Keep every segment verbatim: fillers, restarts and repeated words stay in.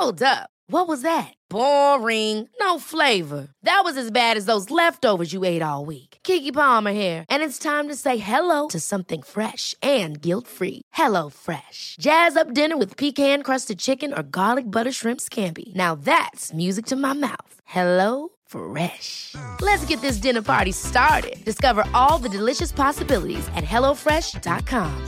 Hold up. What was that? Boring. No flavor. That was as bad as those leftovers you ate all week. Keke Palmer here, and it's time to say hello to something fresh and guilt-free. Hello Fresh. Jazz up dinner with pecan-crusted chicken or garlic butter shrimp scampi. Now that's music to my mouth. Hello Fresh. Let's get this dinner party started. Discover all the delicious possibilities at hello fresh dot com.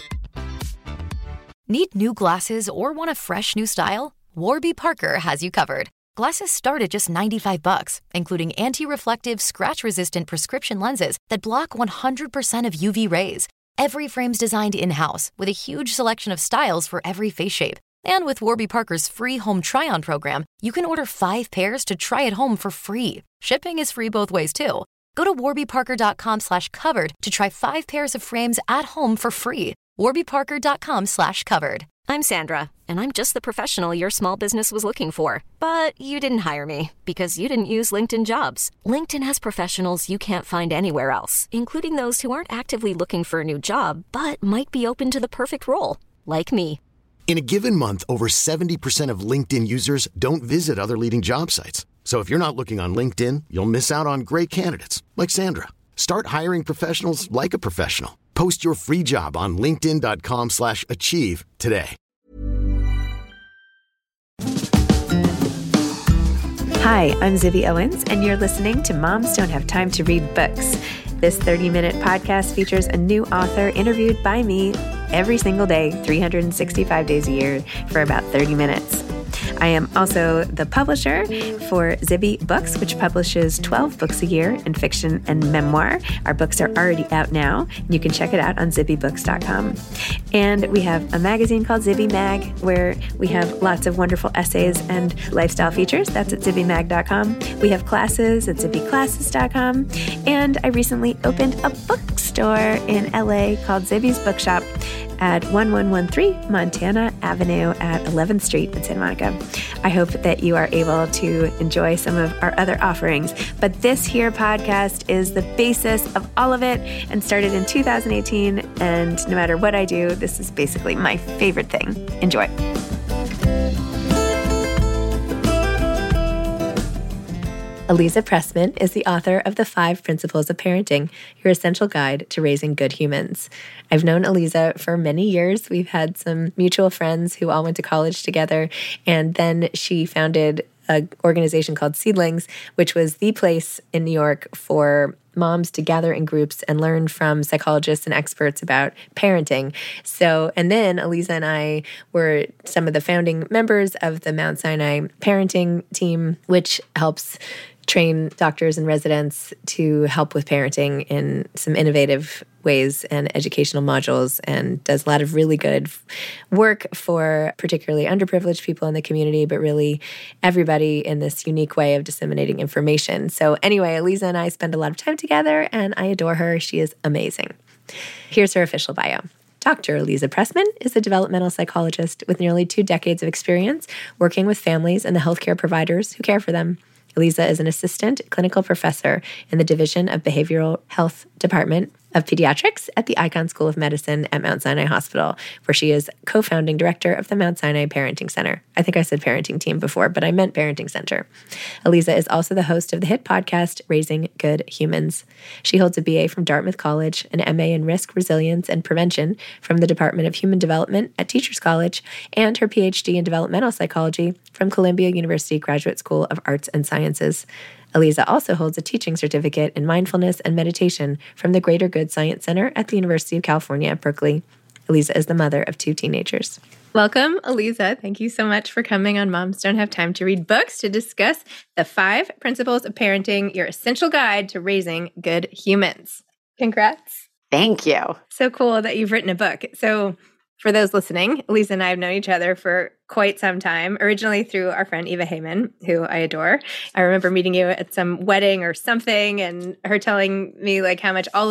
Need new glasses or want a fresh new style? Warby Parker has you covered. Glasses start at just ninety-five bucks, including anti-reflective, scratch-resistant prescription lenses that block one hundred percent of U V rays. Every frame's designed in-house with a huge selection of styles for every face shape. And with Warby Parker's free home try-on program, you can order five pairs to try at home for free. Shipping is free both ways, too. Go to warbyparker.com slash covered to try five pairs of frames at home for free. warbyparker.com slash covered. I'm Sandra, and I'm just the professional your small business was looking for. But you didn't hire me because you didn't use LinkedIn Jobs. LinkedIn has professionals you can't find anywhere else, including those who aren't actively looking for a new job, but might be open to the perfect role, like me. In a given month, over seventy percent of LinkedIn users don't visit other leading job sites. So if you're not looking on LinkedIn, you'll miss out on great candidates like Sandra. Start hiring professionals like a professional. Post your free job on linkedin.com slash achieve today. Hi, I'm Zibby Owens, and you're listening to Moms Don't Have Time to Read Books. This thirty-minute podcast features a new author interviewed by me every single day, three hundred sixty-five days a year, for about thirty minutes. I am also the publisher for Zibby Books, which publishes twelve books a year in fiction and memoir. Our books are already out now, and you can check it out on zibby books dot com. And we have a magazine called Zibby Mag, where we have lots of wonderful essays and lifestyle features. That's at zibby mag dot com. We have classes at zibby classes dot com. And I recently opened a bookstore in L A called Zibby's Bookshop at one one one three Montana Avenue at eleventh Street in Santa Monica. I hope that you are able to enjoy some of our other offerings. But this here podcast is the basis of all of it and started in two thousand eighteen. And no matter what I do, this is basically my favorite thing. Enjoy. Aliza Pressman is the author of The Five Principles of Parenting, your essential guide to raising good humans. I've known Aliza for many years. We've had some mutual friends who all went to college together, and then she founded an organization called Seedlings, which was the place in New York for moms to gather in groups and learn from psychologists and experts about parenting. So, and then Aliza and I were some of the founding members of the Mount Sinai parenting team, which helps train doctors and residents to help with parenting in some innovative ways and educational modules, and does a lot of really good work for particularly underprivileged people in the community, but really everybody in this unique way of disseminating information. So anyway, Aliza and I spend a lot of time together, and I adore her. She is amazing. Here's her official bio. Doctor Aliza Pressman is a developmental psychologist with nearly two decades of experience working with families and the healthcare providers who care for them. Aliza is an assistant clinical professor in the Division of Behavioral Health Department of Pediatrics at the Icahn School of Medicine at Mount Sinai Hospital, where she is co-founding director of the Mount Sinai Parenting Center. I think I said parenting team before, but I meant parenting center. Aliza is also the host of the hit podcast, Raising Good Humans. She holds a B A from Dartmouth College, an M A in Risk, Resilience, and Prevention from the Department of Human Development at Teachers College, and her P H D in Developmental Psychology from Columbia University Graduate School of Arts and Sciences. Aliza also holds a teaching certificate in mindfulness and meditation from the Greater Good Science Center at the University of California at Berkeley. Aliza is the mother of two teenagers. Welcome, Aliza. Thank you so much for coming on Moms Don't Have Time to Read Books to discuss the five principles of parenting, your essential guide to raising good humans. Congrats. Thank you. So cool that you've written a book. So for those listening, Aliza and I have known each other for quite some time, originally through our friend Eva Heyman, who I adore. I remember meeting you at some wedding or something, and her telling me like how much all of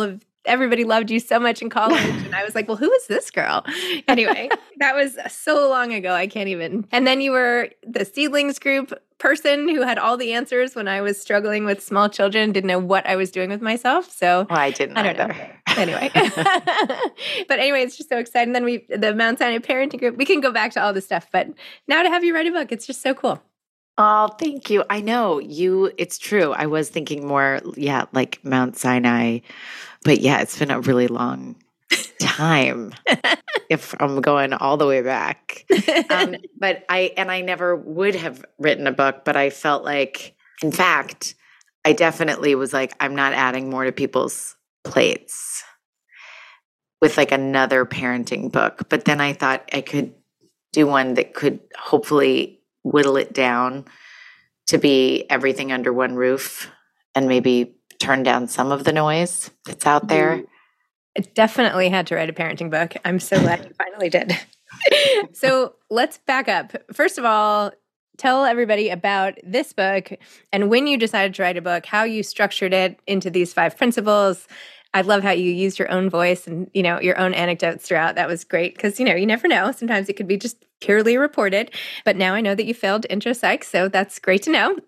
everybody loved you so much in college. And I was like, well, who is this girl? Anyway, that was so long ago. I can't even. And then you were the Seedlings group person who had all the answers when I was struggling with small children, didn't know what I was doing with myself. So well, I didn't I don't either. know. Anyway. But anyway, it's just so exciting. Then we, the Mount Sinai parenting group, we can go back to all this stuff. But now to have you write a book, it's just so cool. Oh, thank you. I know you, it's true. I was thinking more, yeah, like Mount Sinai. But yeah, it's been a really long time if I'm going all the way back. Um, but I, and I never would have written a book, but I felt like, in fact, I definitely was like, I'm not adding more to people's plates with like another parenting book. But then I thought I could do one that could hopefully whittle it down to be everything under one roof and maybe turn down some of the noise that's out there. I definitely had to write a parenting book. I'm so glad you finally did. So let's back up. First of all, tell everybody about this book and when you decided to write a book, how you structured it into these five principles. I love how you used your own voice and, you know, your own anecdotes throughout. That was great because, you know, you never know. Sometimes it could be just purely reported. But now I know that you failed intro psych, so that's great to know.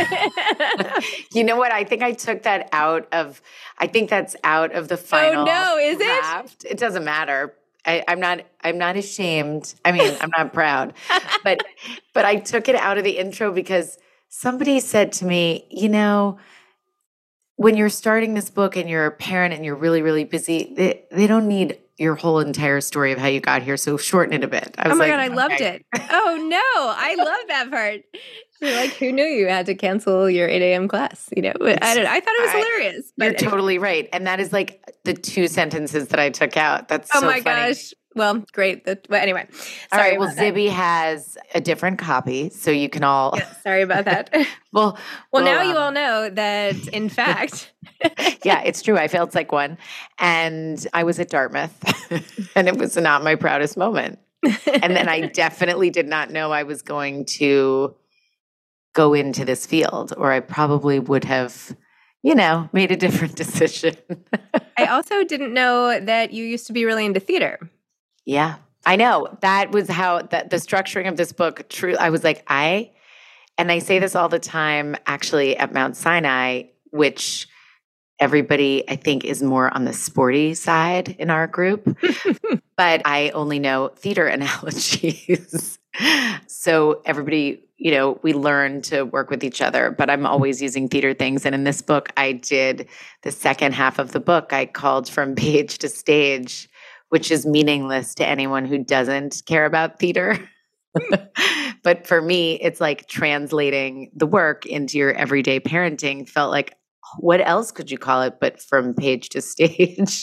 You know what? I think I took that out of, I think that's out of the final Oh, no, is draft. It? It doesn't matter. I, I'm not, I'm not ashamed. I mean, I'm not proud, but, but I took it out of the intro because somebody said to me, you know, when you're starting this book and you're a parent and you're really, really busy, they, they don't need your whole entire story of how you got here. So shorten it a bit. I was oh my like, God, I okay. loved it. Oh no, I love that part. You're like, who knew you had to cancel your eight a.m. class? You know, I don't know. I thought it was hilarious. You're But totally right. And that is like the two sentences that I took out. That's oh so my funny. gosh. Well, great. That, well, anyway. All Sorry right. Well, about that. Zibby has a different copy, so you can all. Yeah, sorry about that. well, Well, now um, you all know that, in fact. yeah, it's true. I failed Psych one, and I was at Dartmouth, and it was not my proudest moment. And then I definitely did not know I was going to go into this field, or I probably would have, you know, made a different decision. I also didn't know that you used to be really into theater. Yeah, I know. That was how that the structuring of this book, true. I was like, I, and I say this all the time, actually at Mount Sinai, which everybody I think is more on the sporty side in our group, but I only know theater analogies. So everybody, you know, we learn to work with each other, but I'm always using theater things. And in this book, I did the second half of the book, I called From Page to Stage, which is meaningless to anyone who doesn't care about theater. But for me, it's like translating the work into your everyday parenting felt like, what else could you call it but From Page to Stage?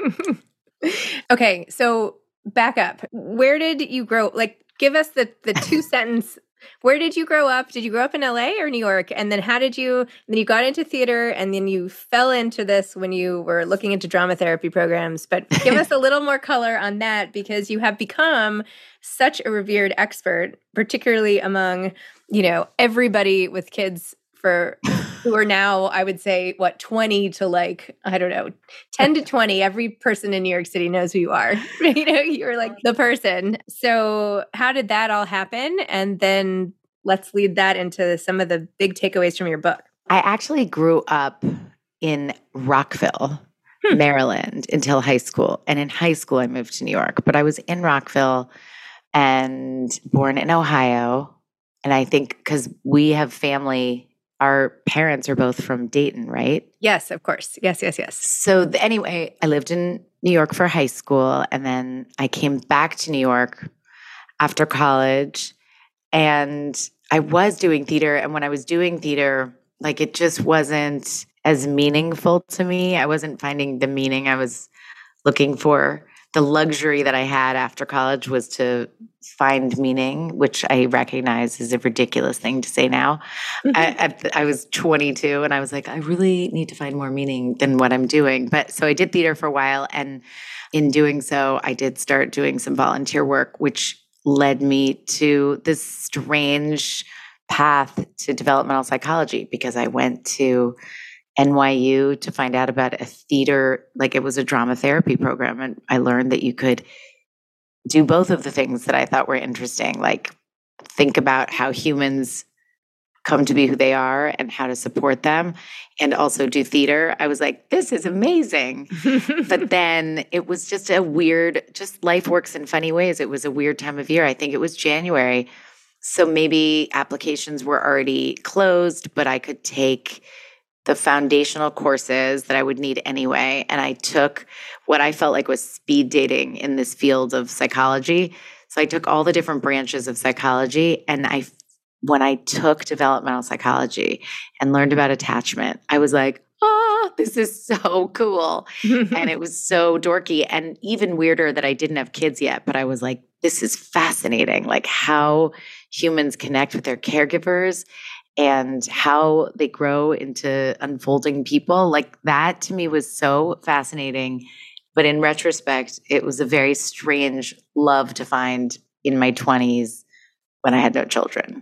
Okay, so back up. Where did you grow? Like, give us the, the two sentence. Where did you grow up? Did you grow up in L A or New York? And then how did you, then you got into theater and then you fell into this when you were looking into drama therapy programs. But give us a little more color on that because you have become such a revered expert, particularly among, you know, everybody with kids for who are now, I would say, what, twenty to like, I don't know, ten to twenty. Every person in New York City knows who you are. You know, you're like the person. So how did that all happen? And then let's lead that into some of the big takeaways from your book. I actually grew up in Rockville, hmm. Maryland until high school. And in high school, I moved to New York. But I was in Rockville and born in Ohio. And I think because we have family, our parents are both from Dayton, right? Yes, of course. Yes, yes, yes. So th- anyway, I lived in New York for high school. And then I came back to New York after college. And I was doing theater. And when I was doing theater, like it just wasn't as meaningful to me. I wasn't finding the meaning I was looking for. The luxury that I had after college was to find meaning, which I recognize is a ridiculous thing to say now. Mm-hmm. I, I, I was twenty-two and I was like, I really need to find more meaning than what I'm doing. But so I did theater for a while. And in doing so, I did start doing some volunteer work, which led me to this strange path to developmental psychology because I went to N Y U to find out about a theater, like it was a drama therapy program. And I learned that you could do both of the things that I thought were interesting, like think about how humans come to be who they are and how to support them, and also do theater. I was like, this is amazing. But then it was just a weird, just life works in funny ways. It was a weird time of year. I think it was January. So maybe applications were already closed, but I could take the foundational courses that I would need anyway. And I took what I felt like was speed dating in this field of psychology. So I took all the different branches of psychology, and I when I took developmental psychology and learned about attachment, I was like, oh, this is so cool. And it was so dorky and even weirder that I didn't have kids yet. But I was like, this is fascinating, like how humans connect with their caregivers and how they grow into unfolding people. Like that to me was so fascinating. But in retrospect, it was a very strange love to find in my twenties when I had no children.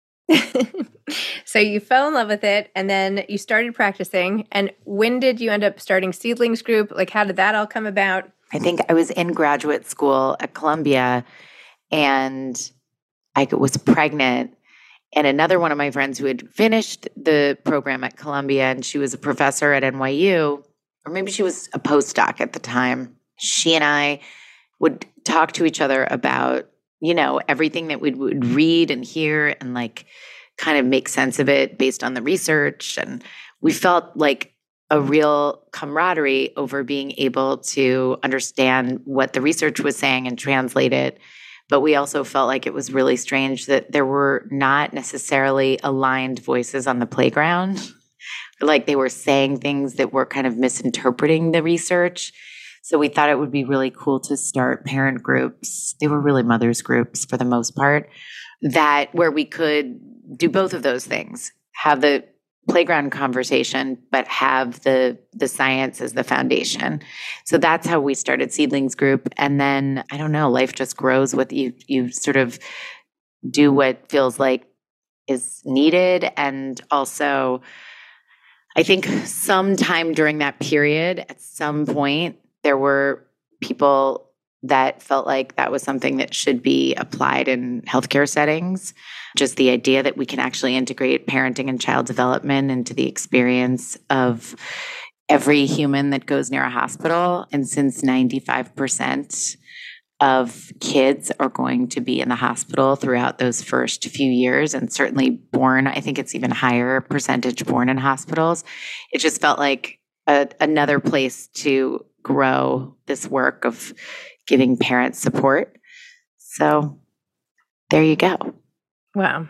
So you fell in love with it, and then you started practicing. And when did you end up starting Seedlings Group? Like, how did that all come about? I think I was in graduate school at Columbia, and I was pregnant. And another one of my friends who had finished the program at Columbia, and she was a professor at N Y U, or maybe she was a postdoc at the time, she and I would talk to each other about, you know, everything that we would read and hear and like kind of make sense of it based on the research. And we felt like a real camaraderie over being able to understand what the research was saying and translate it. But we also felt like it was really strange that there were not necessarily aligned voices on the playground. Like they were saying things that were kind of misinterpreting the research. So we thought it would be really cool to start parent groups. They were really mothers groups for the most part, that where we could do both of those things, have the playground conversation, but have the the science as the foundation. So that's how we started Seedlings Group. And then, I don't know, life just grows with you. You sort of do what feels like is needed. And also, I think sometime during that period, at some point, there were people that felt like that was something that should be applied in healthcare settings. Just the idea that we can actually integrate parenting and child development into the experience of every human that goes near a hospital. And since ninety-five percent of kids are going to be in the hospital throughout those first few years, and certainly born, I think it's even higher percentage born in hospitals, it just felt like a, another place to grow this work of giving parents support. So there you go. Wow.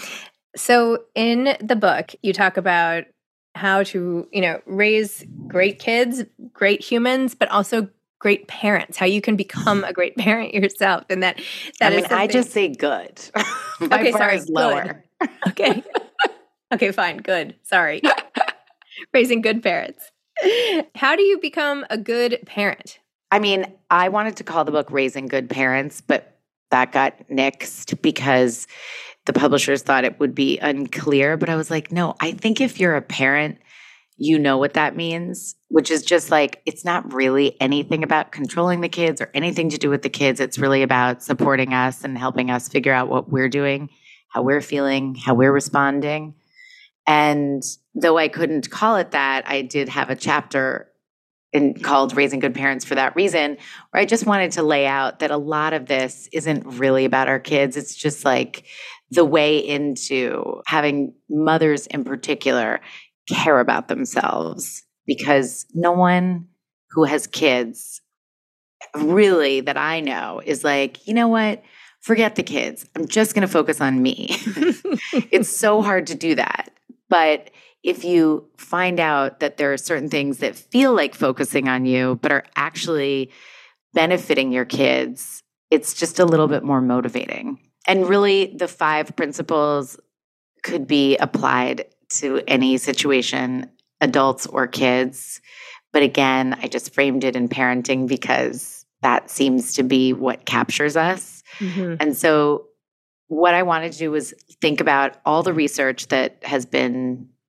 So in the book, you talk about how to, you know, raise great kids, great humans, but also great parents, how you can become a great parent yourself. And that, that I mean, is I just say good. My okay, bar sorry, is lower. good. Okay. Okay, fine. Good. Sorry. Raising good parents. How do you become a good parent? I mean, I wanted to call the book Raising Good Parents, but that got nixed because the publishers thought it would be unclear. But I was like, no, I think if you're a parent, you know what that means, which is just like, it's not really anything about controlling the kids or anything to do with the kids. It's really about supporting us and helping us figure out what we're doing, how we're feeling, how we're responding. And though I couldn't call it that, I did have a chapter in, called Raising Good Parents for that reason, where I just wanted to lay out that a lot of this isn't really about our kids. It's just like the way into having mothers in particular care about themselves, because no one who has kids really that I know is like, you know what? Forget the kids. I'm just going to focus on me. It's so hard to do that. But if you find out that there are certain things that feel like focusing on you, but are actually benefiting your kids, it's just a little bit more motivating. And really, the five principles could be applied to any situation, adults or kids. But again, I just framed it in parenting because that seems to be what captures us. Mm-hmm. And so what I wanted to do was think about all the research that has been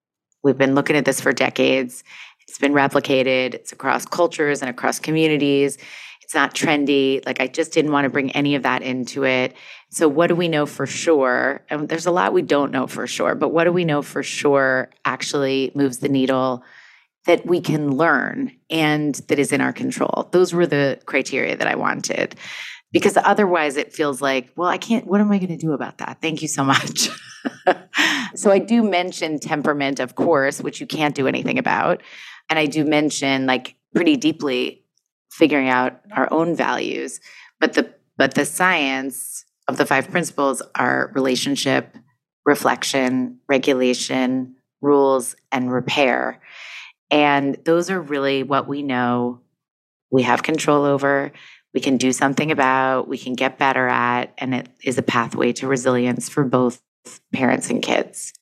We've been looking at this for decades. It's been replicated. It's across cultures and across communities. It's not trendy. Like, I just didn't want to bring any of that into it. So what do we know for sure? And there's a lot we don't know for sure, but what do we know for sure actually moves the needle that we can learn and that is in our control? Those were the criteria that I wanted. Because otherwise it feels like, well, I can't, what am I going to do about that? Thank you so much. So I do mention temperament, of course, which you can't do anything about. And I do mention, like, pretty deeply figuring out our own values. But the but the science of the five principles are relationship, reflection, regulation, rules, and repair. And those are really what we know we have control over, we can do something about, we can get better at, and it is a pathway to resilience for both parents and kids.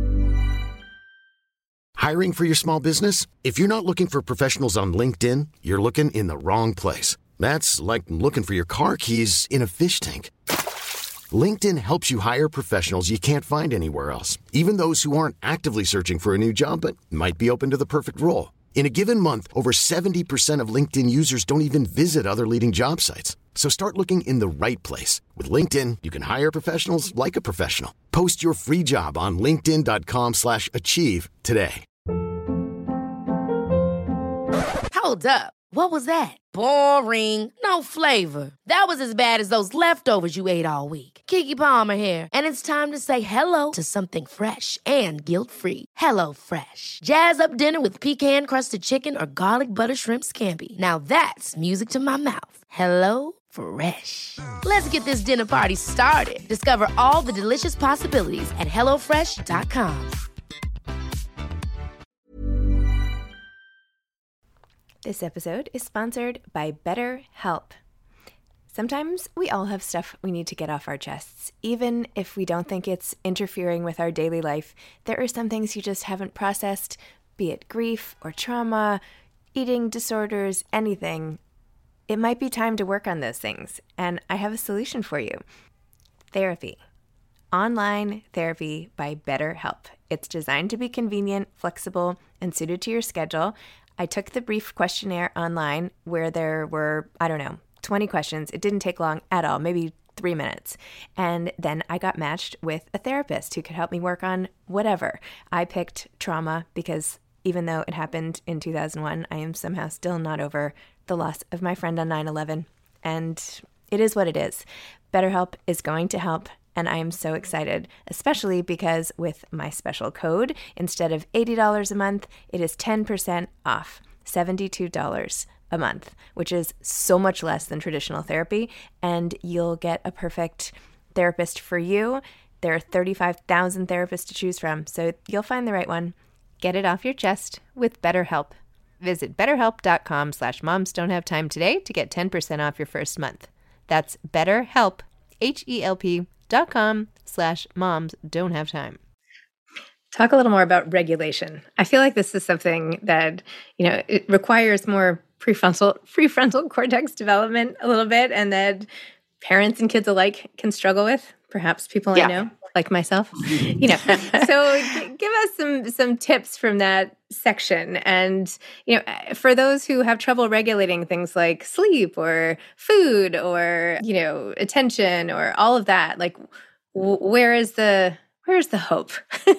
Hiring for your small business? If you're not looking for professionals on LinkedIn, you're looking in the wrong place. That's like looking for your car keys in a fish tank. LinkedIn helps you hire professionals you can't find anywhere else, even those who aren't actively searching for a new job but might be open to the perfect role. In a given month, over seventy percent of LinkedIn users don't even visit other leading job sites. So start looking in the right place. With LinkedIn, you can hire professionals like a professional. Post your free job on linkedin.com slash achieve today. Hold up. What was that? Boring. No flavor. That was as bad as those leftovers you ate all week. Keke Palmer here, and it's time to say hello to something fresh and guilt-free. Hello Fresh. Jazz up dinner with pecan-crusted chicken or garlic butter shrimp scampi. Now that's music to my mouth. Hello Fresh. Let's get this dinner party started. Discover all the delicious possibilities at hello fresh dot com. This episode is sponsored by BetterHelp. Sometimes we all have stuff we need to get off our chests. Even if we don't think it's interfering with our daily life, there are some things you just haven't processed, be it grief or trauma, eating disorders, anything. It might be time to work on those things, and I have a solution for you. Therapy. Online therapy by BetterHelp. It's designed to be convenient, flexible, and suited to your schedule. I took the brief questionnaire online where there were, I don't know, twenty questions. It didn't take long at all, maybe three minutes. And then I got matched with a therapist who could help me work on whatever. I picked trauma because even though it happened in two thousand one, I am somehow still not over the loss of my friend on nine eleven. And it is what it is. BetterHelp is going to help. And I am so excited, especially because with my special code, instead of eighty dollars a month, it is ten percent off, seventy-two dollars a month, which is so much less than traditional therapy. And you'll get a perfect therapist for you. There are thirty-five thousand therapists to choose from, so you'll find the right one. Get it off your chest with BetterHelp. Visit betterhelp.com slash moms don't have time today to get ten percent off your first month. That's BetterHelp, H E L P dot com slash moms don't have time. Talk a little more about regulation. I feel like this is something that, you know, it requires more prefrontal prefrontal cortex development a little bit, and that parents and kids alike can struggle with. Perhaps people yeah. I know, like myself, you know. So g- give us some some tips from that section. And, you know, for those who have trouble regulating things like sleep or food or, you know, attention or all of that, like w- where is the where is the hope?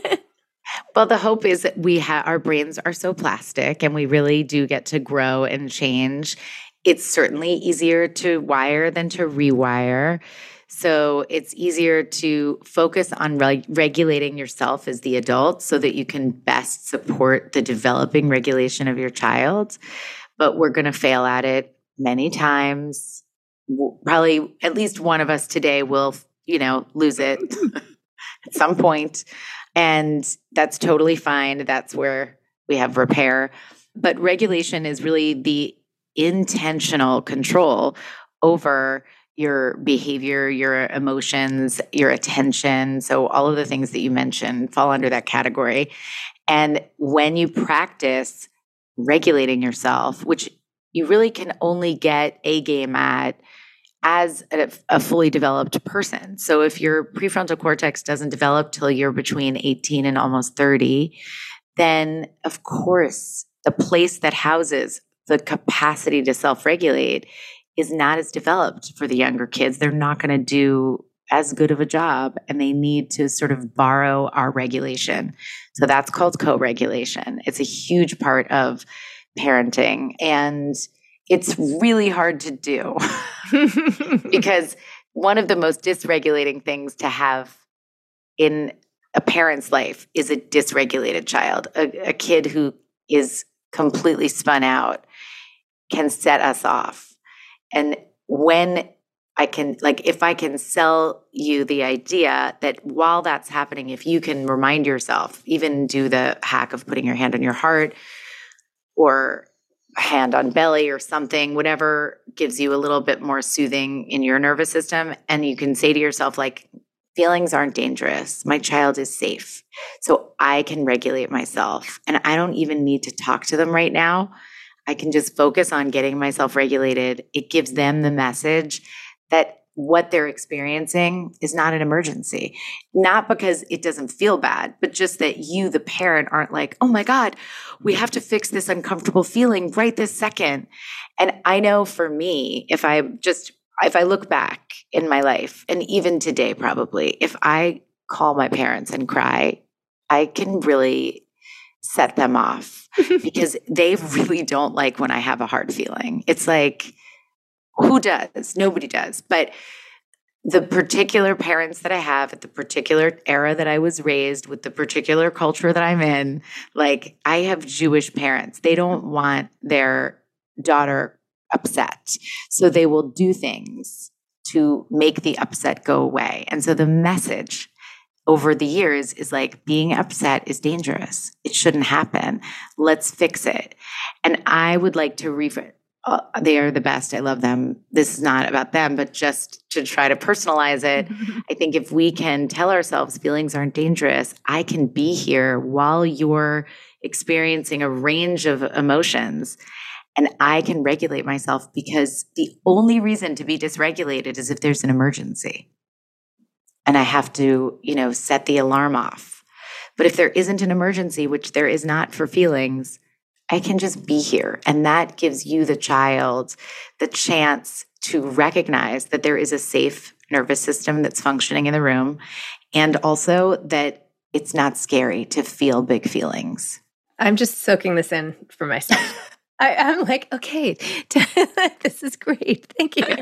Well, the hope is that we have, our brains are so plastic and we really do get to grow and change. It's certainly easier to wire than to rewire. So it's easier to focus on reg- regulating yourself as the adult so that you can best support the developing regulation of your child. But we're going to fail at it many times. Probably at least one of us today will, you know, lose it at some point. And that's totally fine. That's where we have repair. But regulation is really the intentional control over your behavior, your emotions, your attention. So all of the things that you mentioned fall under that category. And when you practice regulating yourself, which you really can only get a game at as a, a fully developed person. So if your prefrontal cortex doesn't develop till you're between eighteen and almost thirty, then of course the place that houses the capacity to self-regulate is not as developed for the younger kids. They're not going to do as good of a job, and they need to sort of borrow our regulation. So that's called co-regulation. It's a huge part of parenting, and it's really hard to do because one of the most dysregulating things to have in a parent's life is a dysregulated child. A, a kid who is completely spun out can set us off. And when I can, like, if I can sell you the idea that while that's happening, if you can remind yourself, even do the hack of putting your hand on your heart or hand on belly or something, whatever gives you a little bit more soothing in your nervous system. And you can say to yourself, like, feelings aren't dangerous. My child is safe. So I can regulate myself. And I don't even need to talk to them right now. I can just focus on getting myself regulated. It gives them the message that what they're experiencing is not an emergency. Not because it doesn't feel bad, but just that you, the parent, aren't like, oh my God, we have to fix this uncomfortable feeling right this second. And I know for me, if I just, if I look back in my life, and even today probably, if I call my parents and cry, I can really set them off because they really don't like when I have a hard feeling. It's like, who does? Nobody does. But the particular parents that I have at the particular era that I was raised with the particular culture that I'm in, like I have Jewish parents. They don't want their daughter upset. So they will do things to make the upset go away. And so the message over the years is like, being upset is dangerous. It shouldn't happen. Let's fix it. And I would like to rephrase. Uh, they are the best. I love them. This is not about them, but just to try to personalize it. I think if we can tell ourselves feelings aren't dangerous, I can be here while you're experiencing a range of emotions, and I can regulate myself, because the only reason to be dysregulated is if there's an emergency and I have to, you know, set the alarm off. But if there isn't an emergency, which there is not for feelings, I can just be here. And that gives you, the child, the chance to recognize that there is a safe nervous system that's functioning in the room, and also that it's not scary to feel big feelings. I'm just soaking this in for myself. I, I'm like, okay, this is great. Thank you.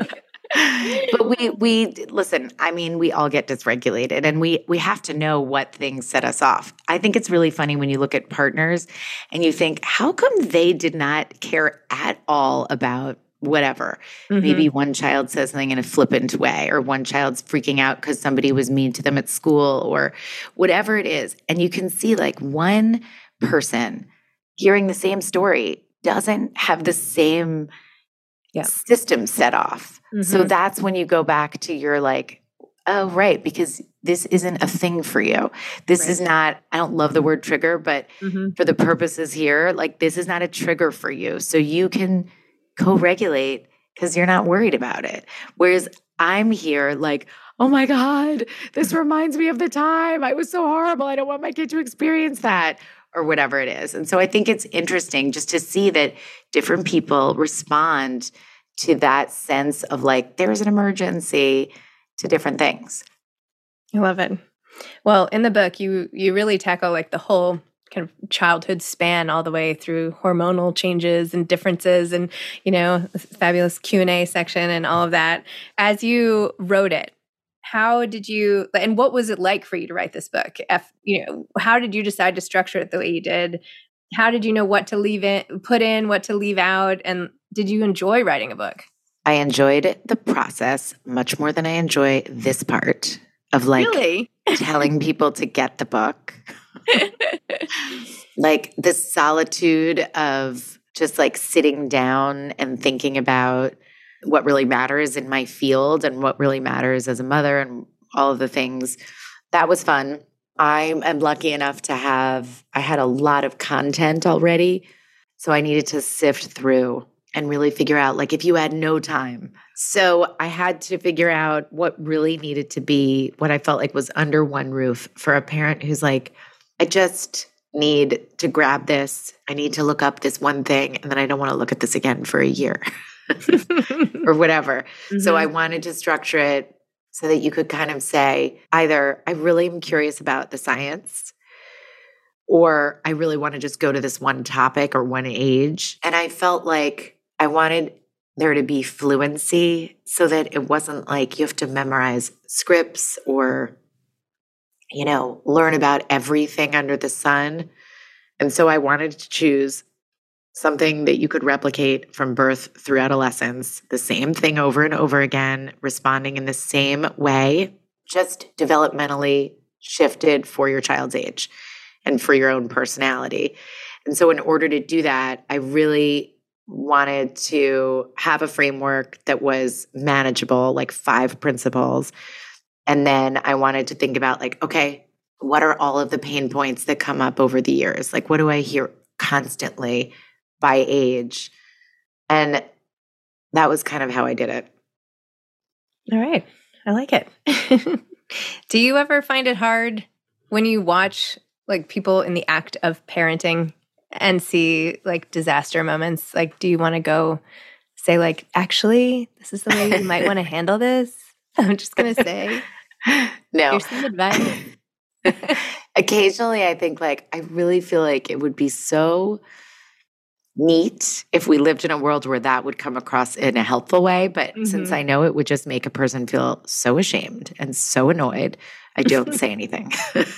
But we we listen, I mean, we all get dysregulated, and we we have to know what things set us off. I think it's really funny when you look at partners and you think, how come they did not care at all about whatever? Mm-hmm. Maybe one child says something in a flippant way, or one child's freaking out because somebody was mean to them at school, or whatever it is. And you can see like one person hearing the same story doesn't have the same yeah. system set off. Mm-hmm. So that's when you go back to your like, oh, right, because this isn't a thing for you. This right. is not, I don't love the word trigger, but mm-hmm. for the purposes here, like this is not a trigger for you. So you can co-regulate because you're not worried about it. Whereas I'm here like, oh my God, this reminds me of the time I was so horrible. I don't want my kid to experience that, or whatever it is. And so I think it's interesting just to see that different people respond to that sense of like, there's an emergency, to different things. I love it. Well, in the book, you you really tackle like the whole kind of childhood span all the way through hormonal changes and differences, and, you know, fabulous Q and A section and all of that. As you wrote it, how did you, and what was it like for you to write this book? If, you know, how did you decide to structure it the way you did? How did you know what to leave in, put in, what to leave out? And did you enjoy writing a book? I enjoyed the process much more than I enjoy this part of like really? telling people to get the book. Like the solitude of just like sitting down and thinking about what really matters in my field and what really matters as a mother and all of the things. That was fun. I am lucky enough to have, I had a lot of content already, so I needed to sift through and really figure out, like, if you had no time. So I had to figure out what really needed to be, what I felt like was under one roof for a parent who's like, I just, need to grab this. I need to look up this one thing, and then I don't want to look at this again for a year or whatever. Mm-hmm. So I wanted to structure it so that you could kind of say either I really am curious about the science, or I really want to just go to this one topic or one age. And I felt like I wanted there to be fluency so that it wasn't like you have to memorize scripts or, you know, learn about everything under the sun. And so I wanted to choose something that you could replicate from birth through adolescence, the same thing over and over again, responding in the same way, just developmentally shifted for your child's age and for your own personality. And so in order to do that, I really wanted to have a framework that was manageable, like five principles. And then I wanted to think about like, okay, what are all of the pain points that come up over the years? Like, what do I hear constantly by age? And that was kind of how I did it. All right. I like it. Do you ever find it hard when you watch like people in the act of parenting and see like disaster moments? Like, do you want to go say like, actually, this is the way you might want to handle this? I'm just going to say, no. Here's some advice. Occasionally I think like, I really feel like it would be so neat if we lived in a world where that would come across in a helpful way. But mm-hmm. since I know it would just make a person feel so ashamed and so annoyed, I don't say anything.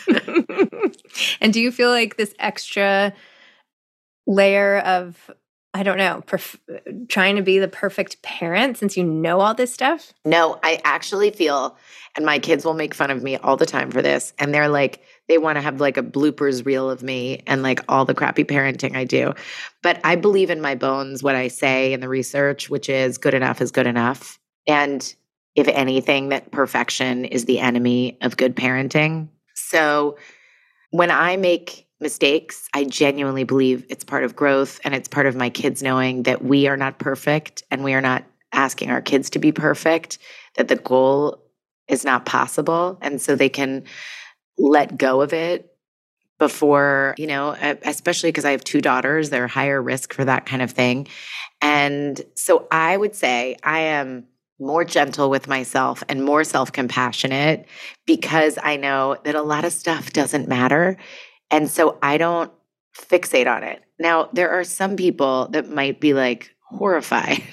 And do you feel like this extra layer of, I don't know, perf- trying to be the perfect parent since you know all this stuff? No, I actually feel, and my kids will make fun of me all the time for this, and they're like, they want to have like a bloopers reel of me and like all the crappy parenting I do. But I believe in my bones what I say in the research, which is good enough is good enough. And if anything, that perfection is the enemy of good parenting. So when I make mistakes, I genuinely believe it's part of growth, and it's part of my kids knowing that we are not perfect and we are not asking our kids to be perfect, that the goal is not possible. And so they can let go of it before, you know, especially because I have two daughters, they're higher risk for that kind of thing. And so I would say I am more gentle with myself and more self-compassionate because I know that a lot of stuff doesn't matter. And so I don't fixate on it. Now, there are some people that might be like horrified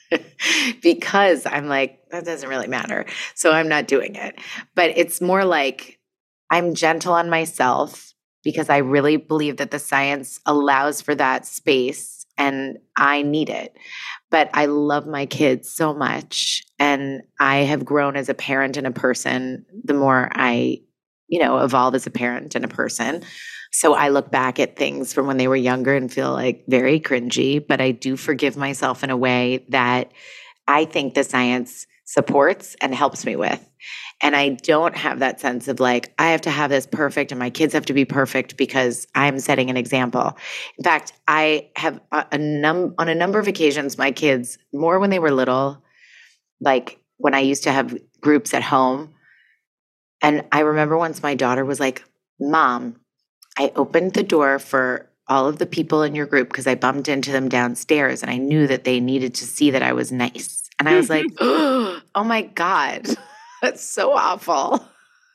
because I'm like, that doesn't really matter. So I'm not doing it. But it's more like I'm gentle on myself because I really believe that the science allows for that space and I need it. But I love my kids so much. And I have grown as a parent and a person the more I, you know, evolve as a parent and a person. So I look back at things from when they were younger and feel like very cringy, but I do forgive myself in a way that I think the science supports and helps me with. And I don't have that sense of like, I have to have this perfect and my kids have to be perfect because I'm setting an example. In fact, I have a, a num on a number of occasions, my kids, more when they were little, like when I used to have groups at home. And I remember once my daughter was like, Mom, I opened the door for all of the people in your group because I bumped into them downstairs and I knew that they needed to see that I was nice. And I was like, oh my God, that's so awful.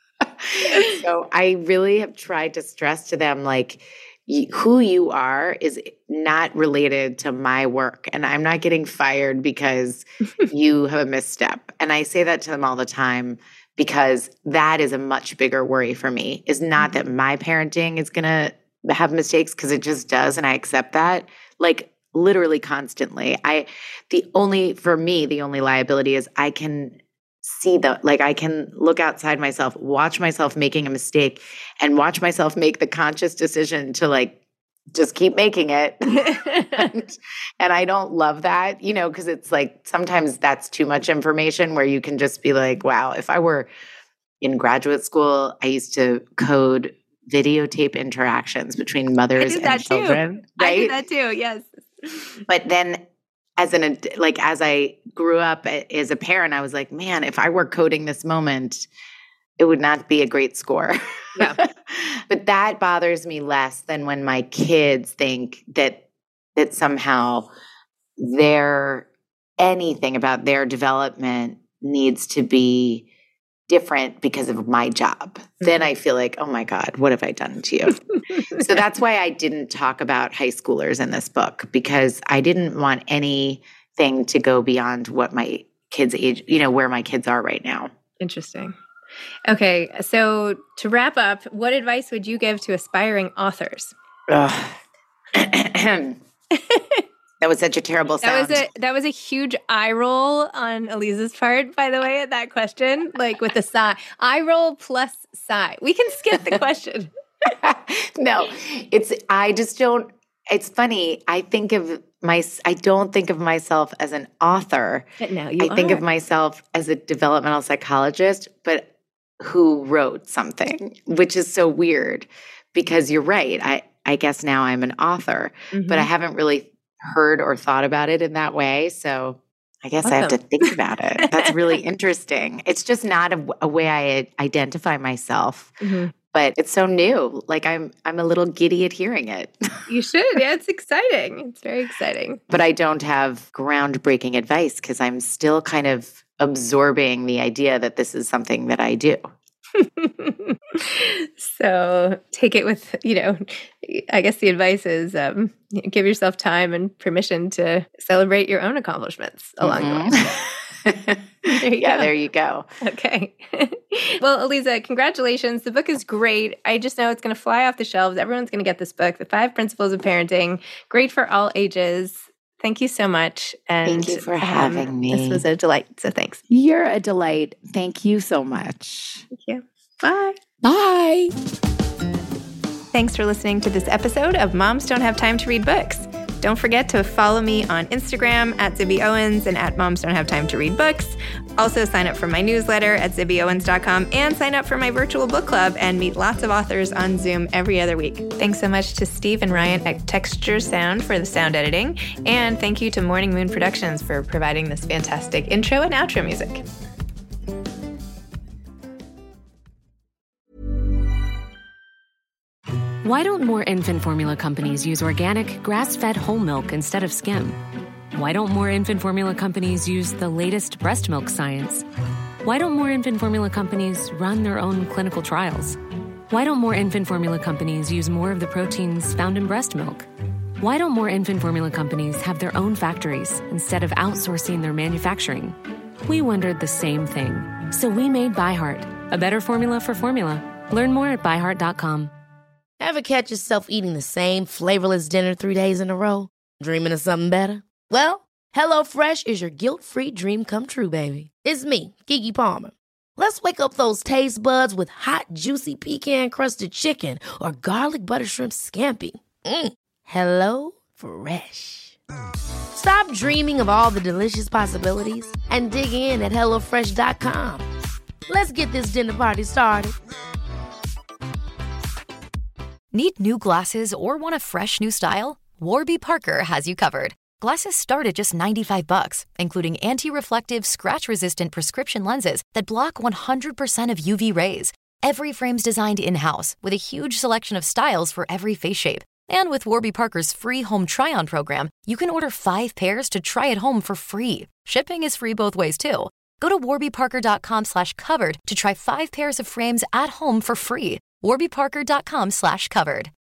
So I really have tried to stress to them, like, who you are is not related to my work. And I'm not getting fired because you have a misstep. And I say that to them all the time because that is a much bigger worry for me, is not that my parenting is going to have mistakes, because it just does. And I accept that. Like, literally constantly. I, the only, for me, the only liability is I can see the, like I can look outside myself, watch myself making a mistake and watch myself make the conscious decision to like, just keep making it. and, and I don't love that, you know, because it's like, sometimes that's too much information where you can just be like, wow, if I were in graduate school, I used to code videotape interactions between mothers and children. Too. Right? I did that too, yes. But then as an, like, as I grew up as a parent, I was like, man, if I were coding this moment, it would not be a great score. Yeah. But that bothers me less than when my kids think that that somehow their anything about their development needs to be different because of my job. Mm-hmm. Then I feel like, oh my God, what have I done to you? So that's why I didn't talk about high schoolers in this book, because I didn't want anything to go beyond what my kids' age, you know, where my kids are right now. Interesting. Okay. So to wrap up, what advice would you give to aspiring authors? That was such a terrible sound. That was a that was a huge eye roll on Aliza's part, by the way, at that question. Like with the sigh. Eye roll plus sigh. We can skip the question. No, it's I just don't it's funny. I think of my I don't think of myself as an author. But now you I think are. of myself as a developmental psychologist, but who wrote something, which is so weird because you're right. I I guess now I'm an author, mm-hmm. but I haven't really heard or thought about it in that way. So I guess Awesome. I have to think about it. That's really interesting. It's just not a, a way I identify myself, mm-hmm. but it's so new. Like I'm, I'm a little giddy at hearing it. You should. Yeah, it's exciting. It's very exciting. But I don't have groundbreaking advice because I'm still kind of absorbing the idea that this is something that I do. So take it with, you know, I guess the advice is um, give yourself time and permission to celebrate your own accomplishments along mm-hmm. the way. There you yeah, go. there you go. Okay. Well, Aliza, congratulations. The book is great. I just know it's going to fly off the shelves. Everyone's going to get this book, The Five Principles of Parenting. Great for all ages. Thank you so much. And thank you for having um, me. This was a delight. So thanks. You're a delight. Thank you so much. Thank you. Bye. Bye. Thanks for listening to this episode of Moms Don't Have Time to Read Books. Don't forget to follow me on Instagram at Zibby Owens and at Moms Don't Have Time to Read Books. Also sign up for my newsletter at zibby owens dot com and sign up for my virtual book club and meet lots of authors on Zoom every other week. Thanks so much to Steve and Ryan at Texture Sound for the sound editing. And thank you to Morning Moon Productions for providing this fantastic intro and outro music. Why don't more infant formula companies use organic, grass-fed whole milk instead of skim? Why don't more infant formula companies use the latest breast milk science? Why don't more infant formula companies run their own clinical trials? Why don't more infant formula companies use more of the proteins found in breast milk? Why don't more infant formula companies have their own factories instead of outsourcing their manufacturing? We wondered the same thing. So we made ByHeart, a better formula for formula. Learn more at by heart dot com. Ever catch yourself eating the same flavorless dinner three days in a row? Dreaming of something better? Well, HelloFresh is your guilt-free dream come true, baby. It's me, Keke Palmer. Let's wake up those taste buds with hot, juicy pecan-crusted chicken or garlic butter shrimp scampi. Mm. Hello Fresh. Stop dreaming of all the delicious possibilities and dig in at hello fresh dot com. Let's get this dinner party started. Need new glasses or want a fresh new style? Warby Parker has you covered. Glasses start at just ninety-five bucks, including anti-reflective, scratch-resistant prescription lenses that block one hundred percent of U V rays. Every frame's designed in-house with a huge selection of styles for every face shape. And with Warby Parker's free home try-on program, you can order five pairs to try at home for free. Shipping is free both ways, too. Go to warby parker dot com slash covered to try five pairs of frames at home for free. warby parker dot com slash covered.